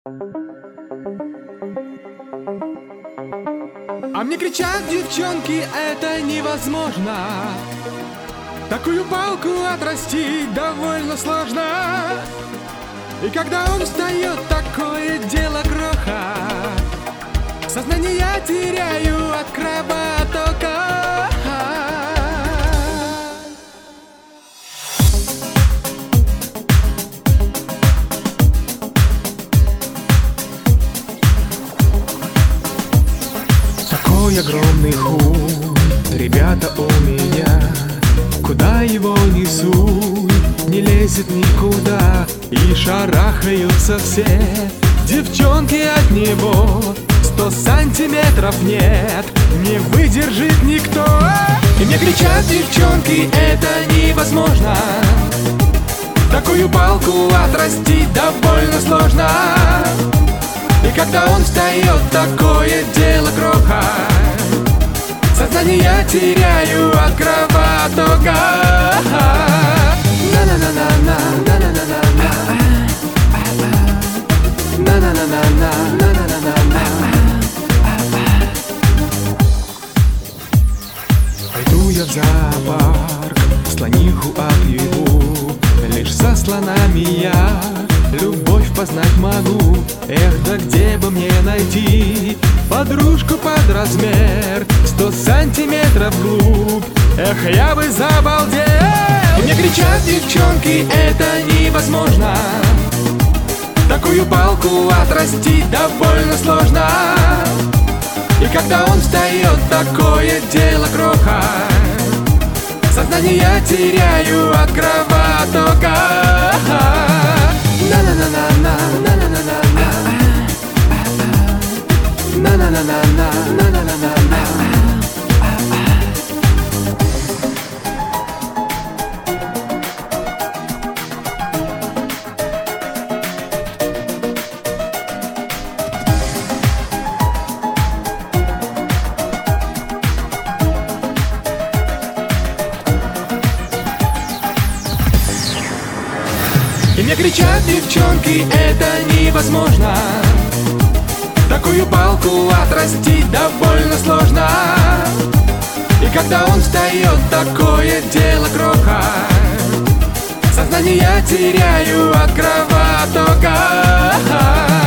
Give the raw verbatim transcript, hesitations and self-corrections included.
А мне кричат девчонки, это невозможно. Такую палку отрастить довольно сложно. И когда он встает, такое дело кроха. Сознание я теряю от кровотока. Такой огромный хуй, ребята, у меня. Куда его несут, не лезет никуда. И шарахаются все девчонки от него. Сто сантиметров нет, не выдержит никто. И мне кричат девчонки, это невозможно. Такую палку отрастить довольно сложно. И когда он встает, такое дело кроха. Сознание я теряю от кровотока. На-на-на-на-на, на-на-на-на-на, на-на-на-на-на, на-на-на-на-на. Пойду я в зоопарк, слониху объяву. Лишь со слонами я любовь познать могу. Эх, да где бы мне найти подружку под размер сто сантиметров вглубь? Эх, я бы забалдел. И мне кричат девчонки, это невозможно. Такую палку отрастить довольно сложно. И когда он встает, такое дело кроха. Сознание я теряю от кровотока. На-на-на-на-на, на-на-на-на-на, на-на-на-на-на, на-на-на-на-на. И мне кричат девчонки, это невозможно. Такую палку отрастить довольно сложно. И когда он встает, такое дело кроха. Сознание я теряю от кровотока.